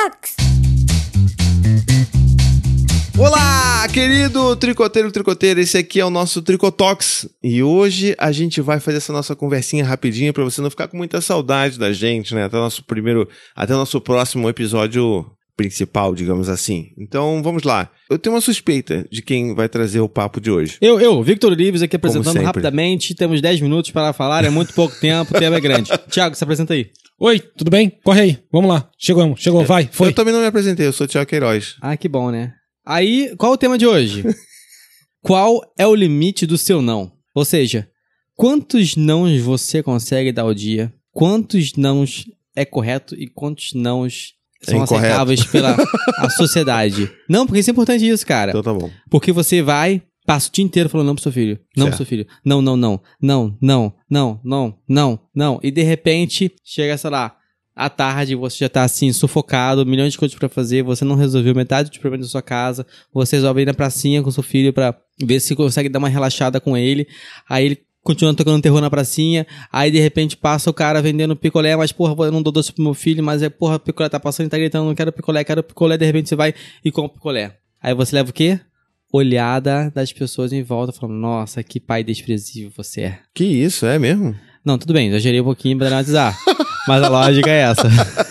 Tricotox! Olá, querido tricoteiro, esse aqui é o nosso Tricotox e hoje a gente vai fazer essa nossa conversinha rapidinha pra você não ficar com muita saudade da gente, né? Até o nosso próximo episódio principal, digamos assim. Então, vamos lá. Eu tenho uma suspeita de quem vai trazer o papo de hoje. Eu, Victor Olives, aqui apresentando sempre. rapidamente. Temos 10 minutos para falar, é muito pouco tempo, o tema é grande. Thiago, se apresenta aí. Oi, tudo bem? Corre aí, vamos lá. Chegou, vai, foi. Eu também não me apresentei, eu sou o Thiago Queiroz. Ah, que bom, né? Aí, qual o tema de hoje? Qual é o limite do seu não? Ou seja, quantos nãos você consegue dar ao dia? Quantos nãos é correto e quantos nãos são aceitáveis pela a sociedade? Não, porque isso é importante isso, cara. Então tá bom. Porque você passa o dia inteiro falando não pro seu filho. Não pro seu filho. Não. Não. E de repente, chega, sei lá, à tarde, você já tá assim, sufocado, milhões de coisas pra fazer, você não resolveu metade dos problemas da sua casa, você resolve ir na pracinha com seu filho pra ver se consegue dar uma relaxada com ele, aí ele continua tocando terror na pracinha, aí de repente passa o cara vendendo picolé, mas porra, eu não dou doce pro meu filho, mas porra, o picolé tá passando e tá gritando, não quero picolé, de repente você vai e compra picolé. Aí você leva o quê? Olhada das pessoas em volta, falando, nossa, que pai desprezível você é. Que isso, é mesmo? Não, tudo bem, exagerei um pouquinho pra dramatizar. Mas a lógica é essa.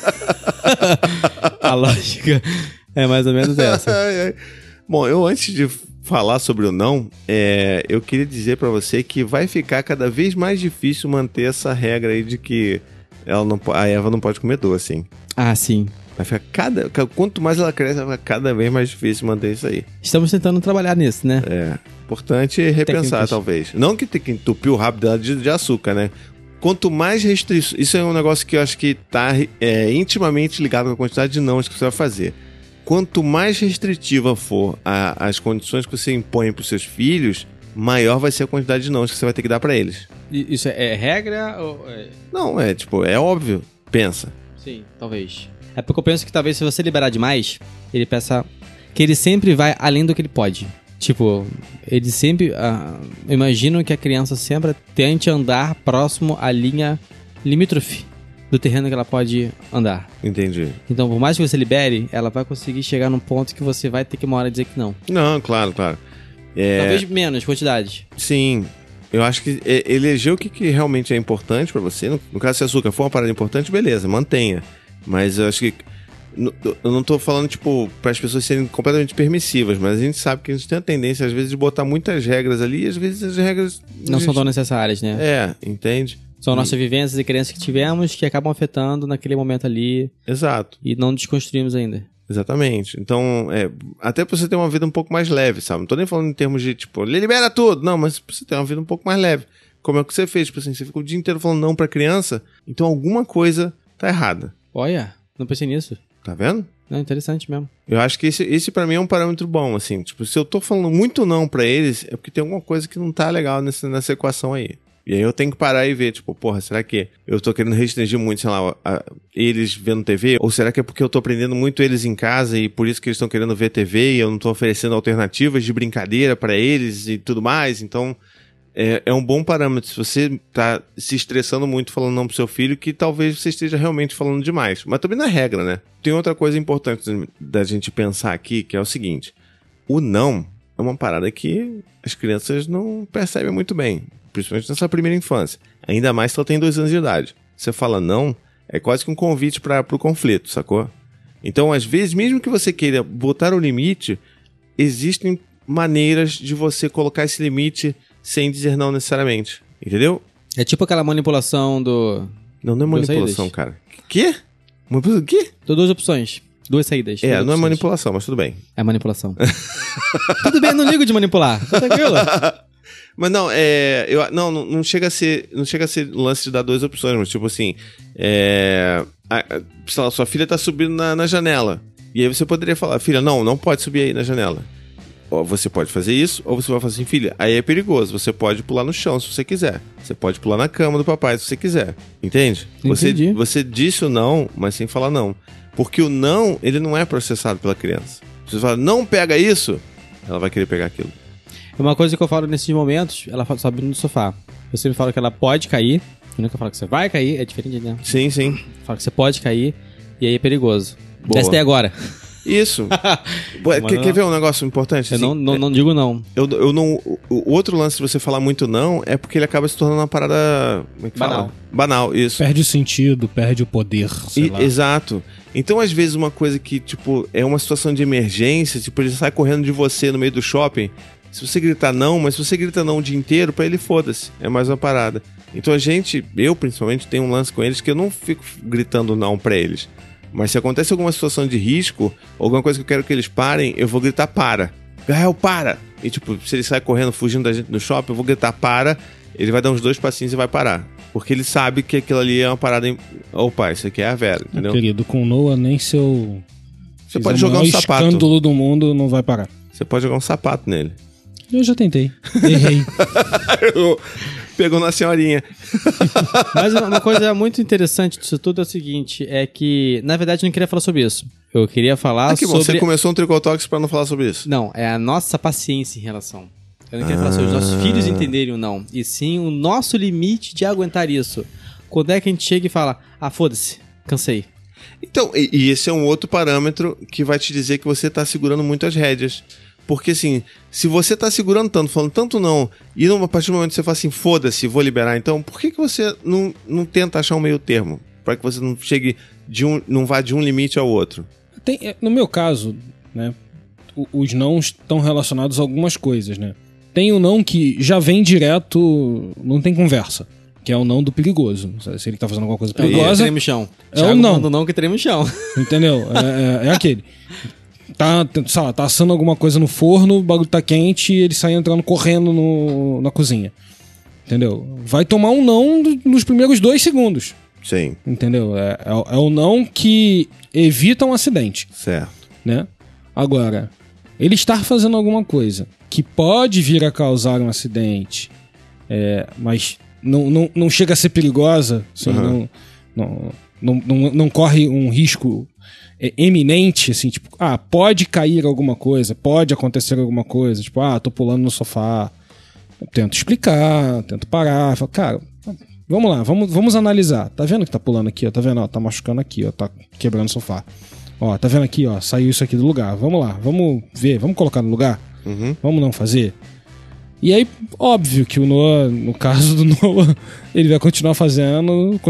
A lógica é mais ou menos essa. Bom, eu antes de falar sobre o não, eu queria dizer pra você que vai ficar cada vez mais difícil manter essa regra aí de que a Eva não pode comer doce, hein? Ah, sim. Vai ficar quanto mais ela cresce, vai ficar cada vez mais difícil manter isso aí. Estamos tentando trabalhar nisso, né? Importante repensar, Técnicas. Talvez. Não que tem que entupir o rabo dela de açúcar, né? Quanto mais restrições... Isso é um negócio que eu acho que tá intimamente ligado com a quantidade de nãos que você vai fazer. Quanto mais restritiva for as condições que você impõe para os seus filhos, maior vai ser a quantidade de nãos que você vai ter que dar para eles. Isso é regra ou... Não, é óbvio. Pensa. Sim, talvez. É porque eu penso que talvez se você liberar demais, ele peça que ele sempre vai além do que ele pode. Tipo, ele sempre... eu imagino que a criança sempre tente andar próximo à linha limítrofe do terreno que ela pode andar. Entendi. Então, por mais que você libere, ela vai conseguir chegar num ponto que você vai ter que uma hora dizer que não. Não, claro. Talvez menos quantidade. Sim. Eu acho que eleger o que realmente é importante pra você. No caso, se açúcar for uma parada importante, beleza, mantenha. Mas eu acho que... Eu não tô falando, tipo, para as pessoas serem completamente permissivas, mas a gente sabe que a gente tem a tendência, às vezes, de botar muitas regras ali e às vezes as regras... Não são tão necessárias, né? Entende? São nossas vivências e crenças que tivemos que acabam afetando naquele momento ali. Exato. E não desconstruímos ainda. Exatamente. Então, até pra você ter uma vida um pouco mais leve, sabe? Não tô nem falando em termos de, tipo, libera tudo. Não, mas pra você ter uma vida um pouco mais leve. Como é que você fez? Tipo assim, você ficou o dia inteiro falando não pra criança, então alguma coisa tá errada. Olha, não pensei nisso. Tá vendo? É interessante mesmo. Eu acho que esse pra mim é um parâmetro bom, assim. Tipo, se eu tô falando muito não pra eles, é porque tem alguma coisa que não tá legal nessa equação aí. E aí eu tenho que parar e ver, tipo, porra, será que eu tô querendo restringir muito, sei lá, eles vendo TV? Ou será que é porque eu tô prendendo muito eles em casa e por isso que eles estão querendo ver TV e eu não tô oferecendo alternativas de brincadeira pra eles e tudo mais? Então... É um bom parâmetro. Se você tá se estressando muito falando não pro seu filho, que talvez você esteja realmente falando demais. Mas também não é regra, né? Tem outra coisa importante da gente pensar aqui, que é o seguinte. O não é uma parada que as crianças não percebem muito bem. Principalmente nessa primeira infância. Ainda mais se ela tem 2 anos de idade. Você fala não, é quase que um convite pro conflito, sacou? Então, às vezes, mesmo que você queira botar o limite, existem maneiras de você colocar esse limite... sem dizer não necessariamente, entendeu? É tipo aquela manipulação do... Não é manipulação, cara. Quê? Manipulação? Quê? Tô 2 opções. 2 saídas. Não opções. é manipulação, mas tudo bem. É manipulação. Tudo bem, não ligo de manipular. Tá tranquilo? Mas não, não chega a ser o lance de dar 2 opções, mas tipo assim, sei lá, sua filha tá subindo na janela. E aí você poderia falar, filha, não pode subir aí na janela. Ou você pode fazer isso, ou você vai fazer assim, filha, aí é perigoso, você pode pular no chão se você quiser. Você pode pular na cama do papai se você quiser. Entende? Entendi. Você disse o não, mas sem falar não. Porque o não, ele não é processado pela criança. Se você fala, não pega isso, ela vai querer pegar aquilo. Uma coisa que eu falo nesses momentos, ela sobe no sofá. Eu sempre falo que ela pode cair, eu nunca falo que você vai cair, é diferente, né? Sim. Eu falo que você pode cair, e aí é perigoso. Desce daí agora. Isso. Quer ver um negócio importante? Eu Assim, não digo não. Eu não. O outro lance de você falar muito não é porque ele acaba se tornando uma parada. Como é que Banal. fala? Banal, isso. Perde o sentido, perde o poder, sei lá. Exato. Então, às vezes, uma coisa que, tipo, é uma situação de emergência, tipo, ele sai correndo de você no meio do shopping. Se você gritar não, mas se você grita não o dia inteiro, pra ele foda-se. É mais uma parada. Então eu principalmente, tenho um lance com eles que eu não fico gritando não pra eles. Mas se acontece alguma situação de risco, alguma coisa que eu quero que eles parem, eu vou gritar para. Gael, para! E tipo, se ele sai correndo, fugindo da gente no shopping, eu vou gritar para, ele vai dar uns 2 passinhos e vai parar. Porque ele sabe que aquilo ali é uma parada... Opa, isso aqui é a Vera, entendeu? Querido, com Noah nem seu... Você pode jogar um sapato. O escândalo do mundo não vai parar. Você pode jogar um sapato nele. Eu já tentei. Errei. Pegou na senhorinha. Mas uma coisa muito interessante disso tudo é o seguinte, é que, na verdade, eu não queria falar sobre isso. Eu queria falar que bom, sobre... você começou um Tricotalks pra não falar sobre isso. Não, é a nossa paciência em relação. Eu não queria falar sobre os nossos filhos entenderem o não, e sim o nosso limite de aguentar isso. Quando é que a gente chega e fala, foda-se, cansei. Então, e esse é um outro parâmetro que vai te dizer que você tá segurando muito as rédeas. Porque, assim, se você tá segurando tanto, falando tanto não, e a partir do momento que você fala assim, foda-se, vou liberar, então, por que você não tenta achar um meio termo? Pra que você não chegue não vá de um limite ao outro? No meu caso, né, os não estão relacionados a algumas coisas, né? Tem o não que já vem direto, não tem conversa, que é o não do perigoso. Se ele tá fazendo alguma coisa perigosa... Treme o chão. É o não. Não que treme o chão. Entendeu? É aquele... Tá assando alguma coisa no forno, o bagulho tá quente e ele sai entrando correndo na cozinha. Entendeu? Vai tomar um não nos primeiros 2 segundos. Sim. Entendeu? É o não que evita um acidente. Certo. Né? Agora, ele estar fazendo alguma coisa que pode vir a causar um acidente, mas não chega a ser perigosa, assim, não corre um risco eminente, assim, tipo, pode cair alguma coisa, pode acontecer alguma coisa, tipo, tô pulando no sofá. Eu tento explicar, tento parar, falo, cara, vamos lá, vamos analisar. Tá vendo que tá pulando aqui, ó, tá vendo, ó, tá machucando aqui, ó, tá quebrando o sofá. Ó, tá vendo aqui, ó, saiu isso aqui do lugar. Vamos lá, vamos ver, vamos colocar no lugar? Vamos não fazer? E aí, óbvio que o Noah, no caso do Noah, ele vai continuar fazendo.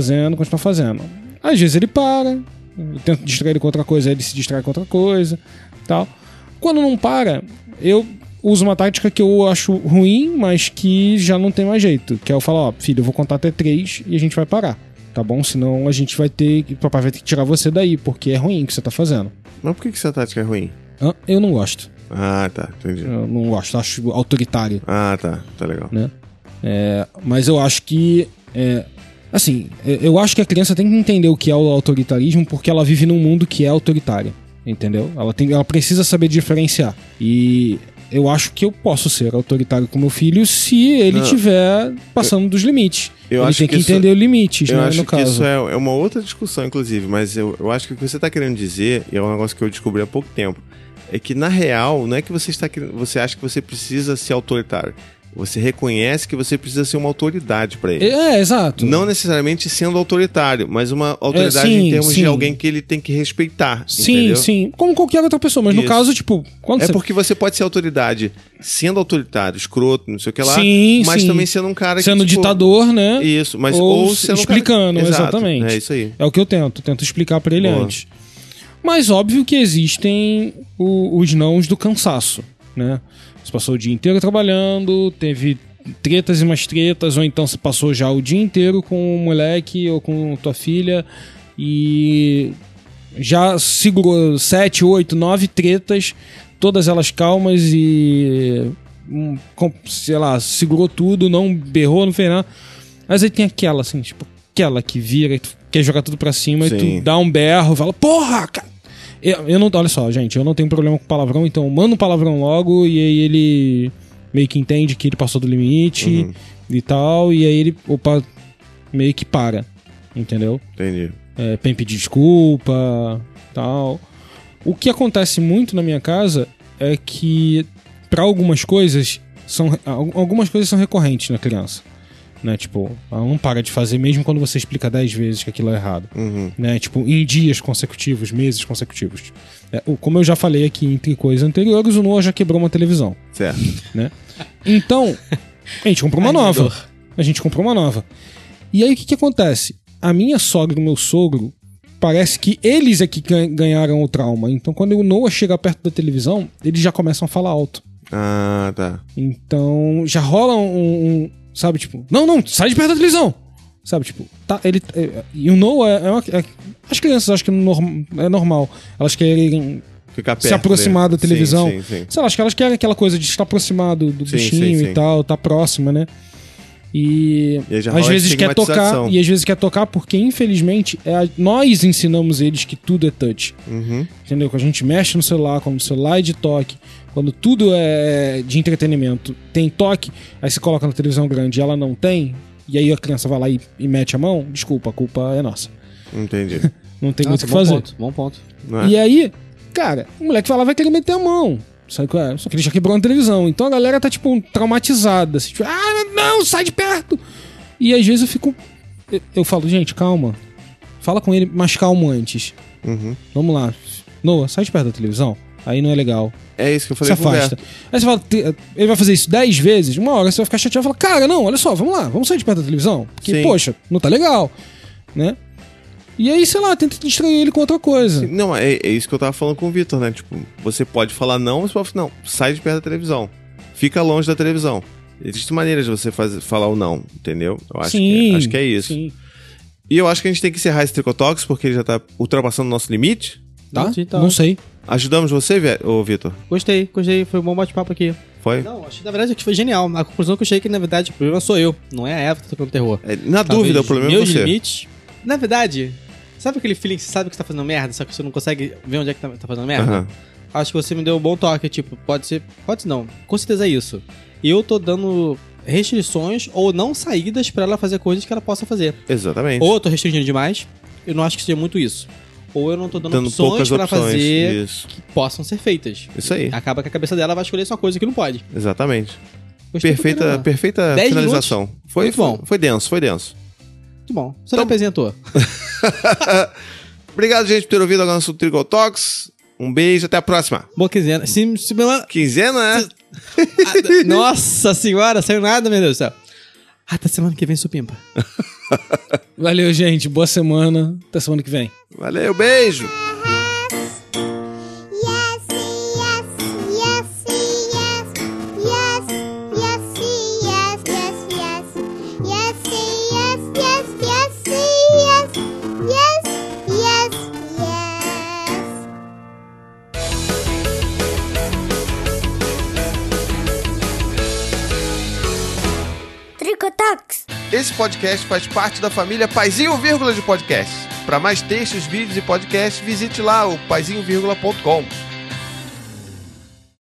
Às vezes ele para, eu tento distrair ele com outra coisa, ele se distrai com outra coisa, tal. Quando não para, eu uso uma tática que eu acho ruim, mas que já não tem mais jeito, que é eu falar, filho, eu vou contar até 3 e a gente vai parar, tá bom? Senão a gente vai ter, papai vai ter que tirar você daí, porque é ruim o que você tá fazendo. Mas por que essa tática é ruim? Eu não gosto. Tá, entendi. Eu não gosto, acho autoritário. Tá legal. Né? Mas eu acho que... assim, eu acho que a criança tem que entender o que é o autoritarismo porque ela vive num mundo que é autoritário, entendeu? Ela precisa saber diferenciar. E eu acho que eu posso ser autoritário com meu filho se ele estiver passando dos limites. Ele tem que entender os limites, né, no caso. Isso é uma outra discussão, inclusive, mas eu acho que o que você está querendo dizer, e é um negócio que eu descobri há pouco tempo, é que, na real, não é que você acha que você precisa ser autoritário. Você reconhece que você precisa ser uma autoridade pra ele. Exato. Não necessariamente sendo autoritário, mas uma autoridade em termos de alguém que ele tem que respeitar. Entendeu? Sim. Como qualquer outra pessoa. Mas no caso, tipo... Porque você pode ser autoridade sendo autoritário, escroto, não sei o que lá, mas também sendo um cara que... Sendo ditador, né? Isso, mas... Ou sendo explicando, um cara... exatamente. É isso aí. É o que eu tento. Tento explicar pra ele antes. Mas óbvio que existem os nãos do cansaço, né? Você passou o dia inteiro trabalhando, teve tretas e mais tretas, ou então você passou já o dia inteiro com o moleque ou com tua filha e já segurou 7, 8, 9 tretas, todas elas calmas e, sei lá, segurou tudo, não berrou, não fez nada. Mas aí tem aquela, assim, tipo, aquela que vira, que quer jogar tudo pra cima. Sim. E tu dá um berro, fala, porra, cara! Eu não, olha só, gente, eu não tenho problema com palavrão, então manda um palavrão logo e aí ele meio que entende que ele passou do limite e tal, e aí ele, meio que para, entendeu? Entendi. Vem pedir desculpa, tal. O que acontece muito na minha casa é que para algumas coisas são recorrentes na criança. né? Tipo, ela não para de fazer mesmo quando você explica 10 vezes que aquilo é errado. Uhum. Né? Tipo, em dias consecutivos, meses consecutivos. Como eu já falei aqui em tricôs anteriores, o Noah já quebrou uma televisão. Certo. Né? Então, a gente comprou uma nova. E aí, o que acontece? A minha sogra e o meu sogro, parece que eles é que ganharam o trauma. Então, quando o Noah chega perto da televisão, eles já começam a falar alto. Ah, tá. Então, já rola sabe, tipo, não, sai de perto da televisão. Sabe, tipo, tá, e o Noah as crianças acham que é normal. Elas querem ficar perto, se aproximar da televisão. Sim. Sei lá, acho que elas querem aquela coisa de estar aproximado do bichinho e tal, tá próxima, né? E às vezes quer tocar, e às vezes quer tocar porque, infelizmente, nós ensinamos eles que tudo é touch. Uhum. Entendeu? Quando a gente mexe no celular, quando o celular é de toque, quando tudo é de entretenimento, tem toque, aí você coloca na televisão grande e ela não tem, e aí a criança vai lá e mete a mão, desculpa, a culpa é nossa. Entendi. Não tem muito o que fazer. Bom ponto. E aí, cara, o moleque vai lá, vai querer meter a mão. Sabe qual é? Só que ele já quebrou a televisão. Então a galera tá, tipo, traumatizada. Assim, tipo, não, sai de perto! E às vezes eu fico... Eu falo, gente, calma. Fala com ele, mas calmo antes. Uhum. Vamos lá. Noah, sai de perto da televisão. Aí não é legal. É isso que eu falei. Se afasta. Aí você fala, ele vai fazer isso 10 vezes, uma hora você vai ficar chateado e falar, cara, não, olha só, vamos lá, vamos sair de perto da televisão. Porque, poxa, não tá legal. Né? E aí, sei lá, tenta distrair ele com outra coisa. Sim, não, é isso que eu tava falando com o Vitor, né? Tipo, você pode falar não, mas você pode falar, não, sai de perto da televisão. Fica longe da televisão. Existem maneiras de você falar o não, entendeu? Eu acho, acho que é isso. Sim. E eu acho que a gente tem que encerrar esse Tricotalks, porque ele já tá ultrapassando o nosso limite. Tá? Não sei. Ajudamos você, Vitor? Gostei. Foi um bom bate-papo aqui. Foi? Não, achei, na verdade, que foi genial. A conclusão que eu cheguei é que, na verdade, o problema sou eu. Não é a Eva que tá tocando terror. Na dúvida, o problema é você. Meus limites... Na verdade... Sabe aquele feeling que você sabe que você tá fazendo merda, só que você não consegue ver onde é que tá fazendo merda? Uhum. Acho que você me deu um bom toque, tipo, pode ser não, com certeza é isso. Eu tô dando restrições ou não saídas pra ela fazer coisas que ela possa fazer. Exatamente. Ou eu tô restringindo demais, eu não acho que seja muito isso. Ou eu não tô dando opções pra ela fazer que possam ser feitas. Isso aí. Acaba que a cabeça dela vai escolher só coisa que não pode. Exatamente. Perfeita finalização. Minutos. Foi muito bom. Foi denso. Muito bom. Você não apresentou. Obrigado, gente, por ter ouvido o nosso Tricotalks. Um beijo, até a próxima. Boa quinzena. Quinzena, né? Nossa senhora, saiu nada, meu Deus do céu. Até semana que vem, supimpa. Valeu, gente. Boa semana. Até semana que vem. Valeu, beijo. Esse podcast faz parte da família Paizinho Vírgula de Podcasts. Para mais textos, vídeos e podcasts, visite lá o paizinho.com.